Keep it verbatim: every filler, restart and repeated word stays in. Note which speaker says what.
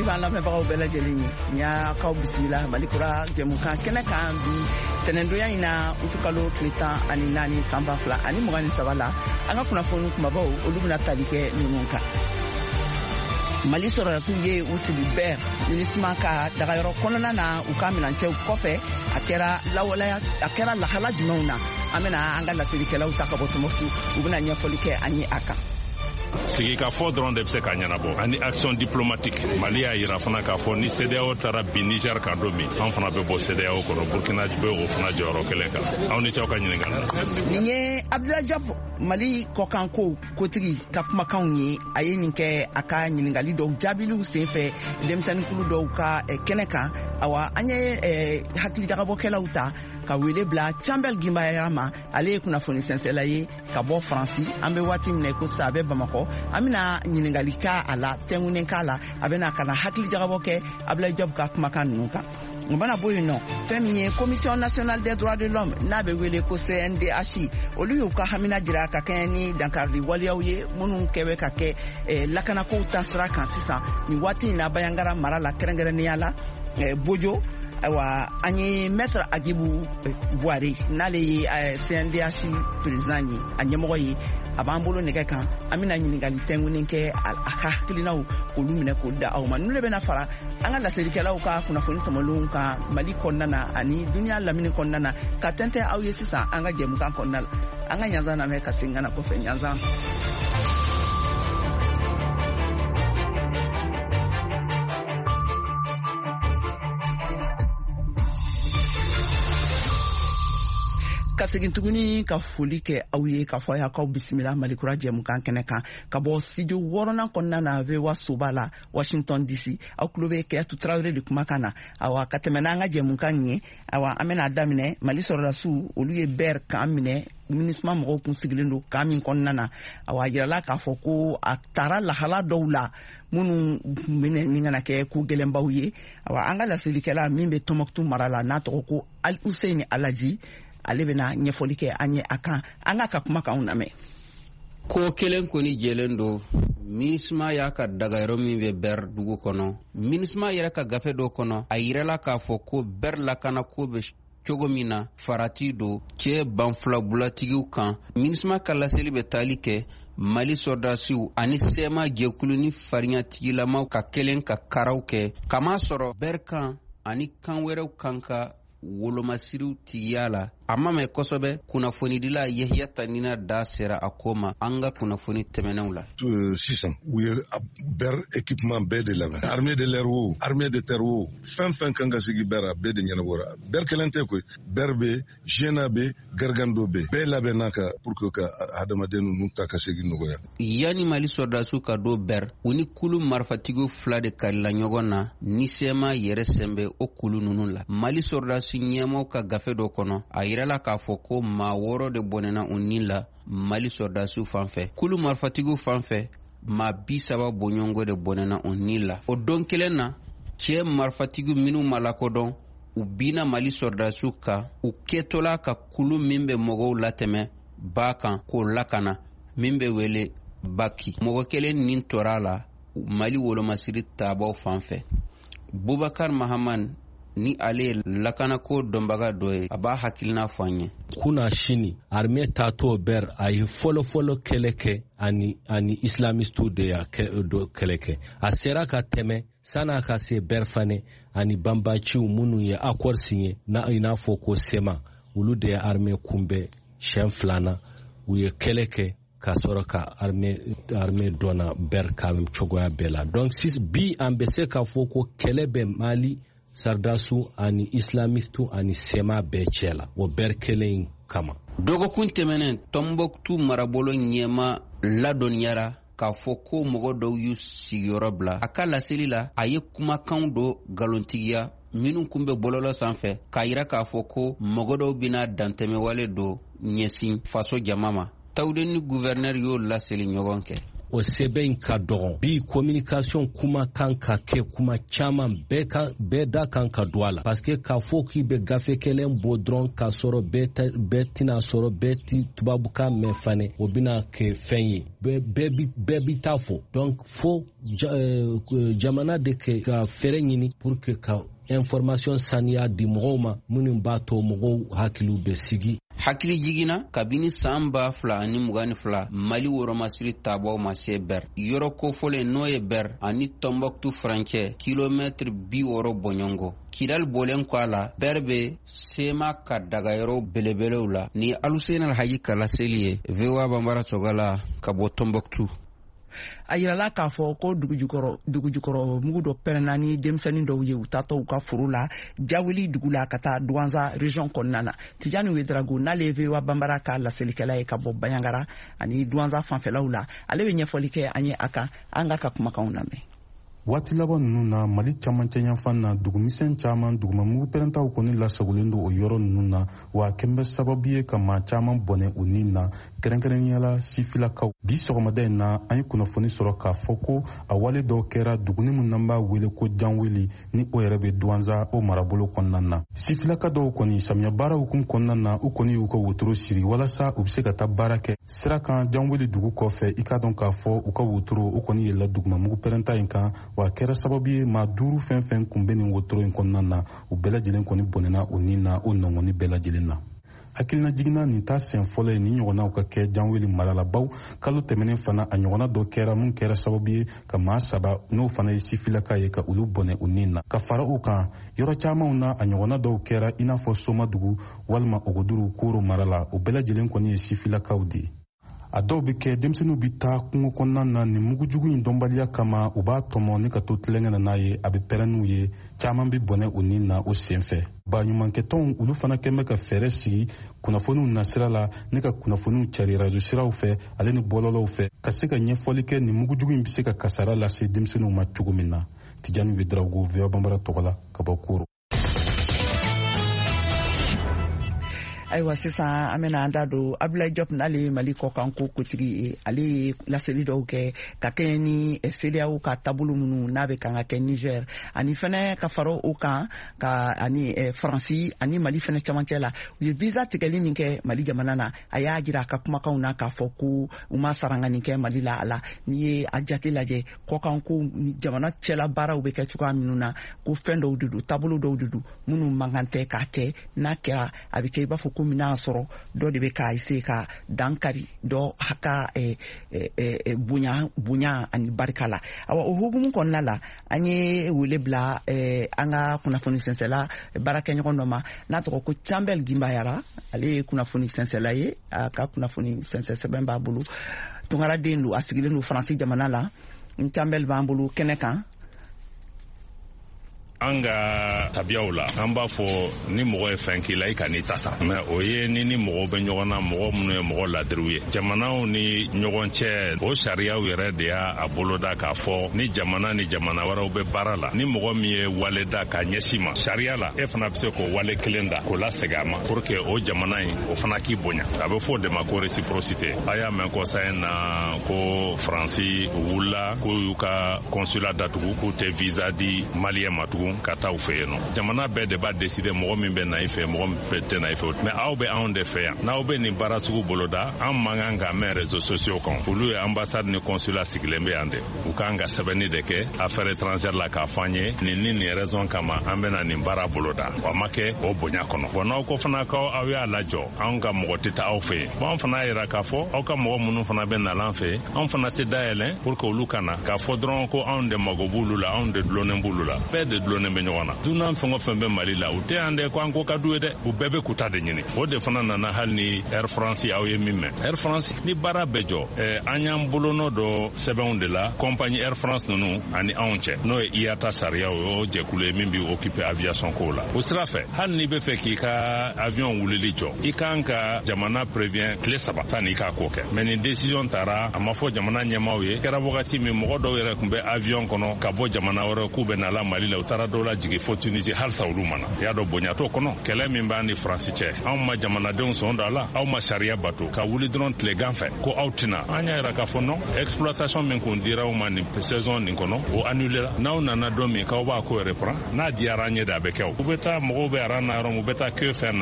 Speaker 1: b'an lamɛnbagaw bɛɛ lajɛlen ye n y'a kaw bisimila malikura jɛmukan kɛnɛ kan bi tɛnɛndonya in na utukalo tile tan ani naani san ba fila ani mugan ni saba la an ka kunnafoni kumabaw olu bɛna tali kɛ ninnu kan. Mali sɔrɔdasiw ye u sigi bɛɛ minisma ka dagayɔrɔ kɔnɔna na u ka minɛncɛw kɔfɛ a kɛra lawaleya a kɛra lahala jumɛnw na an bɛna an ka lasirikɛlaw ta ka bɔ Tɔnbukutu u bɛna ɲɛfɔli kɛ an ye a kan.
Speaker 2: Sigi ka fɔ dɔrɔn de bɛ se ka ɲɛnabɔ ani action diplomatique Mali y'a yira fana k'a fɔ ni C D A O taara bi Niger kan don min an fana bɛ bɔ C D A O kɔnɔ Burkina bɛ o fana jɔyɔrɔ kelen kan aw ni cɛw ka ɲininkali la.
Speaker 1: Nin ye Abdoulaye Diop Mali kɔkanko kotigi ka kumakanw ye a ye nin kɛ a ka ɲininkali dɔw jaabiliw senfɛ denmisɛnninkulu dɔw ka kɛnɛ kan awa an ye hakilijagabɔkɛlaw ta ka wele bila Chambel Gimbayara ma ale ye kunnafoni sɛnsɛla ye ka bɔ Faransi an bɛ waati minɛ ko sa a bɛ Bamakɔ an bɛna ɲininkali k'a a la tɛnkunnen k'a la a bɛna ka na hakilijagabɔ kɛ Abdoulaye Diop ka kumakan ninnu kan. O mana bɔ yen nɔ fɛn min ye Commission nationale des droits de l'homme n'a bɛ wele ko C N D H olu y'u ka hamina jira ka kɛɲɛ ni dankari waleyaw ye minnu kɛ bɛ ka kɛ lakanakow ta sira kan sisan nin waati in na Bayangara mara la kɛrɛnkɛrɛnnenya la Bojo ayiwa an ye maître Agibu Buware n'ale ye C N D H président ye a ɲɛmɔgɔ ye a b'an bolo nɛgɛ kan an bɛna ɲininkali tɛnkunnen kɛ a ka hakilinaw k'olu minɛ k'o da aw ma ninnu de bɛna fara an ka lasirikɛlaw ka kunnafoni tɔmɔlenw kan Mali kɔnɔna na ani duniya lamini kɔnɔna na ka tɛntɛn aw ye sisan an ka jɛmukan kɔnɔna la an ka ɲanzan lamɛn ka segin ka na kɔfɛ ɲanzan. Ka segin tuguni ka foli kɛ aw ye ka fɔ y'aw bisimila Malikura jɛmukan kɛnɛ kan ka bɔ studio wɔɔrɔnan kɔnɔna na V O A soba la Washington D C aw tulo bɛ Kɛyatu Tarawele de kumakan na awa ka tɛmɛ n'an ka jɛmukan ye awa an bɛna daminɛ Mali sɔrɔdasiw olu ye bɛɛ k'an minɛ MINUSMA mɔgɔw kun sigilen don kan min kɔnɔna na awa a yirala k'a fɔ ko a taara lahala dɔw la minnu bɛna ni kana kɛ ko gɛlɛnbaw ye awa an ka lasirikɛla min bɛ Tɔnbukutu mara la n'a tɔgɔ ko Ali Hussein Alaji ale bɛna ɲɛfɔli kɛ an ye a kan an ka ka kumakanw lamɛn.
Speaker 3: Ko kelen kɔni jɛlen don MINUSMA y'a ka dagayɔrɔ min bɛ Bɛr dugu kɔnɔ MINUSMA yɛrɛ ka gafe dɔ kɔnɔ a yirala k'a fɔ ko Bɛr lakana ko bɛ cogo min na farati don cɛ banfilabulatigiw kan MINUSMA ka laseli bɛ taali kɛ Mali sɔrɔdasiw ani sɛma jɛkulu ni fariɲatigilamaw ka kelen ka karaw kɛ kama sɔrɔ Bɛr kan ani kan wɛrɛw kan ka wolomasiriw tigiya la a ma mɛn kosɛbɛ kunnafonidila Yahya Tanina da sera a ko ma an ka kunnafoni tɛmɛnenw la.
Speaker 4: Sisan u ye Bɛr équipement bɛɛ de labɛn armée de l'air wo armée de terre wo fɛn fɛn kan ka sigi Bɛr a bɛɛ de ɲɛnabɔra Bɛr kelen tɛ koyi Bɛr bɛ Jena bɛ Gargando bɛ bɛɛ labɛnna ka pour que ka adamaden ninnu ta ka segin nɔgɔya.
Speaker 3: Yani Mali sɔrɔdasiw ka don Bɛr u ni kulu marifatigiw fila de karila ɲɔgɔn na ni sɛma yɛrɛ sɛnbɛ o kulu ninnu la Mali sɔrɔdasi ɲɛmaw ka gafe dɔ kɔnɔ a yirala k'a fɔ ko maa wɔɔrɔ de bɔnɛna u ni la Mali sɔrɔdasiw fanfɛ kulu marifatigiw fanfɛ maa bi saba bɔɲɔgɔnko de bɔnɛna u ni la o don kelen na cɛ marifatigiw minnu ma lakodɔn u bina Mali sɔrɔdasiw kan u kɛtɔla ka kulu min bɛ mɔgɔw latɛmɛ ba kan k'o lakana min bɛ wele Baki mɔgɔ kelen nin tora la Mali wolomasiri taabaw fanfɛ Bubakar Mahaman ni ale lakanako dɔnbaga dɔ ye a b'a hakilina fɔ an ye.
Speaker 5: Kuna sini armée taatɔ Bɛr a ye fɔlɔfɔlɔ kɛlɛ kɛ ani ani islamistu de y'a kɛlɛ kɛ a sera ka tɛmɛ san'a ka se Bɛr fana ani banbaciw minnu ye accord signé na i n'a fɔ ko sema olu de ye armée kunbɛn siɲɛ filanan u ye kɛlɛ kɛ ka sɔrɔ ka armée armée dɔnna Bɛr ka cogoya bɛɛ la donc si bi an bɛ se k'a fɔ ko kɛlɛ bɛ Mali Sardasu ani islamistu ani sema bɛɛ cɛ la o Bɛr kelen kama.
Speaker 3: Dɔgɔkun tɛmɛnen Tɔnbukutu marabolo ɲɛma ladɔnniyara k'a fɔ ko mɔgɔ dɔw y'u sigiyɔrɔ bila a ka laseli la a ye kumakan dɔ nkalontigiya minnu kun bɛ bɔlɔlɔ sanfɛ k'a yira k'a fɔ ko mɔgɔ dɔw bɛna dantɛmɛwale dɔ ɲɛsin faso jama ma Tawude ni gouverneur y'o laseli ɲɔgɔn kɛ
Speaker 5: o sɛbɛn in ka dɔgɔn bi communication kuma kan ka kɛ kuma caman bɛɛ kan bɛɛ da kan ka don a la parce que k'a fɔ k'i bɛ gafe kelen bɔ dɔrɔn k'a sɔrɔ bɛɛ tɛna sɔrɔ bɛɛ ti tubabukan mɛn fana o bɛna kɛ fɛn ye bɛɛ bi bɛɛ bi taa fɔ donc fo jamana de kɛ ka fɛɛrɛ ɲini pour que ka information saniya di mɔgɔw ma minnu b'a to mɔgɔw hakiliw bɛ sigi.
Speaker 3: Hakili jiginna kabini san ba fila ani mugan ni fila Mali wɔrɔmasiri taabɔw ma se Ber yɔrɔ kofɔlen n'o ye Ber ani Tombouctou furancɛ kilomètre bi wɔɔrɔ bɔɲɔgɔn Kidal bɔlen kɔ a la Ber bɛ sema ka dagayɔrɔ belebelew la ni Alusena Haji Kala seli ye V O A Banbara Sogala ka bɔ Tombouctou.
Speaker 1: A yirala k'a fɔ ko dugujukɔrɔ dugujukɔrɔ mugu dɔ pɛrɛnna ni denmisɛnnin dɔw ye u taatɔ u ka foro la Jaweli dugu la ka taa Douanza région kɔnɔna na Tijani Ouedraogo n'ale ye V O A Banbara ka laselikɛla ye ka bɔ Bayangara ani Douanza fanfɛlaw la ale bɛ ɲɛfɔli kɛ an ye a kan an ka ka kumakanw lamɛn.
Speaker 6: Waati laban ninnu na Mali camancɛ yanfan na dugumisɛn caman dugumamugu pɛrɛntaw kɔni lasagolen don o yɔrɔ ninnu na wa kɛn bɛ sababu ye ka maa caman bɔnɛ o nin na kɛrɛnkɛrɛnniyala sifilakaw. Bi sɔgɔmada in na an ye kunnafoni sɔrɔ k'a fɔ ko a wale dɔw kɛra duguni min n'an b'a wele ko Janweli ni o yɛrɛ bɛ Douanza o marabolo kɔnɔna na. Sifilaka dɔw kɔni samiya baara hukumu kɔnɔna na u kɔni y'u ka wotoro siri walasa u bɛ se ka taa baara kɛ. Sira kan Janweli dugu kɔfɛ i ka dɔn k'a fɔ u ka wotoro u kɔni yɛlɛla dugumamugu pɛrɛnta in kan wa kɛra sababu ye maa duuru fɛn fɛn kun bɛ nin wotoro in kɔnɔna na u bɛɛ lajɛlen kɔni bɔnɛna o nin na o nɔngɔnni bɛɛ lajɛlen na. Hakilina jiginna nin ta sen fɔlɔ ye ni ɲɔgɔnnaw ka kɛ Janweli mara la baw kalo tɛmɛnen fana a ɲɔgɔnna dɔ kɛra mun kɛra sababu ye ka maa saba n'o fana ye sifilaka ye ka olu bɔnɛ o nin na. Ka fara u kan yɔrɔ camanw na a ɲɔgɔnna dɔw kɛra i n'a fɔ Somadugu walima Ogoduru Koro mara la o bɛɛ lajɛlen kɔni ye sifilakaw de ye. A dɔw bɛ kɛ denmisɛnninw bɛ taa kungo kɔnɔna na nin mugujugu in dɔnbaliya kama u b'a tɔmɔ ni ka to tilɛngɛ na n'a ye a bɛ pɛrɛn n'u ye caman bɛ bɔnɛ o nin na o sen fɛ. Baɲumankɛtɔnw olu fana kɛn bɛ ka fɛɛrɛ sigi kunnafoniw nasira la ni ka kunnafoniw cari radio siraw fɛ ale ni bɔlɔlɔw fɛ ka se ka ɲɛfɔli kɛ nin mugujugu in bɛ se ka kasara lase denmisɛnninw ma cogo min na. Tijani Ouedraogo V O A Banbara tɔgɔ la ka bɔ Koro.
Speaker 1: Ayiwa sisan an bɛna an da don Abdoulaye Diop n'ale Mali kɔkan ko kotigi ye ale ye laseli dɔw kɛ ka kɛ ni C D A O ka taabolo minnu n'a bɛ kan ka kɛ Niger ani fɛnɛ ka fara o kan ka ani Faransi ani Mali fɛnɛ camancɛ la u ye visa tigɛli min kɛ Mali jamana na a y'a jira a ka kumakanw na k'a fɔ ko u ma sarangani kɛ Mali la a la n'i ye a jate lajɛ kɔkan ko jamana cɛla baaraw bɛ kɛ cogoya minnu na ko fɛn dɔw de don taabolo dɔw de don minnu man kan tɛ k'a kɛ n'a kɛra a bɛ kɛ i b'a fɔ ko mina sɔrɔ dɔ de bɛ k'a essayer ka dankari dɔ ka bonya bonya ani barika la. Awa o hukumu kɔnɔna la an ye wele bila an ka kunnafoni sɛnsɛla baarakɛɲɔgɔn dɔ ma n'a tɔgɔ ko Campbell Gimbayara ale ye kunnafoni sɛnsɛla ye a ka kunnafoni sɛnsɛ sɛbɛn b'a bolo tungaraden don a sigilen don Faransi jamana la. Campbell b'an bolo kɛnɛ kan.
Speaker 2: An ka tabiyaw la an b'a fɔ ni mɔgɔ ye fɛn k'i la i ka n'i ta sa mɛ o ye ni ni mɔgɔ bɛ ɲɔgɔn na mɔgɔ minnu ye mɔgɔ ladiriw ye jamanaw ni ɲɔgɔn cɛ o sariyaw yɛrɛ de y'a boloda k'a fɔ ni jamana ni jamana wɛrɛw bɛ baara la ni mɔgɔ min ye wale da k'a ɲɛsin ma sariya la e fana bɛ se k'o wale kelen da k'o lasegin a ma pour que o jamana in o fana k'i bonya a bɛ fɔ o de ma ko réciprocité a y'a mɛn kɔsa in na ko Faransi wulila k'u y'u ka consulat datugu k'u tɛ visa di maliyɛn ma tugun ka taa u fɛ yen nɔ jamana bɛɛ de b'a décider mɔgɔ min bɛ na i fɛ mɔgɔ min tɛ na i fɛ mais aw bɛ anw de fɛ yan n'aw bɛ nin baara sugu boloda an man kan ka mɛn réseaux sociaux kan olu ye ambassade ni consulat sigilen bɛ yan de u kan ka sɛbɛnni de kɛ affaire étrangère la k'a fɔ an ye nin ni nin raison kama an bɛ na nin baara boloda wa ma kɛ o bonya kɔnɔ bon n'aw ko fana k'aw aw y'a lajɔ anw ka mɔgɔ tɛ taa aw fɛ yen bon an fana y'a jira k'a fɔ aw ka mɔgɔ minnu fana bɛ nalan fɛ anw fana tɛ dayɛlɛn pour que olu kana k'a fɔ dɔrɔn ko anw de mago b'olu la anw de dulonnen b'olu la bɛɛ de dulonnen bɛ ɲɔgɔn na dunan fɛn o fɛn bɛ Mali la u tɛ yan dɛ ko an ko ka d'u ye dɛ u bɛɛ bɛ kuta de ɲini o de fana nana hali ni Air France aw ye min mɛn Air France ni baara bɛ jɔ ɛɛ an y'an bolonɔ dɔ sɛbɛnw de la compagnie Air France ninnu ani anw cɛ n'o ye I A T A sariya o jɛkulu ye min bɛ occuper aviation ko la o sira fɛ hali n'i bɛ fɛ k'i ka avion wulili jɔ i kan ka jamana prévient tile saba sanni i k'a ko kɛ mais nin décision taara a ma fɔ jamana ɲɛmaaw ye kɛra wagati min mɔgɔ dɔw yɛrɛ tun bɛ avion kɔnɔ ka bɔ jamana wɛrɛ k'u bɛ na la Mali la u taara dɔw la jigi fo Tunisie halisa olu mana y'a dɔn bonya t'o kɔnɔ kɛlɛ min b'a ni Faransi cɛ anw ma jamanadenw sɔn da la aw ma sariya bato ka wuli dɔrɔn tilegan fɛ ko aw tɛna an y'a yira k'a fɔ non exploitation min kun dira aw ma nin saison nin kɔnɔ o annulela n'aw nana don min k'aw b'a ko reprend n'a diyara an ye de a bɛ kɛ u bɛ taa mɔgɔw bɛ aran na yɔrɔ min u bɛ taa queue fɛn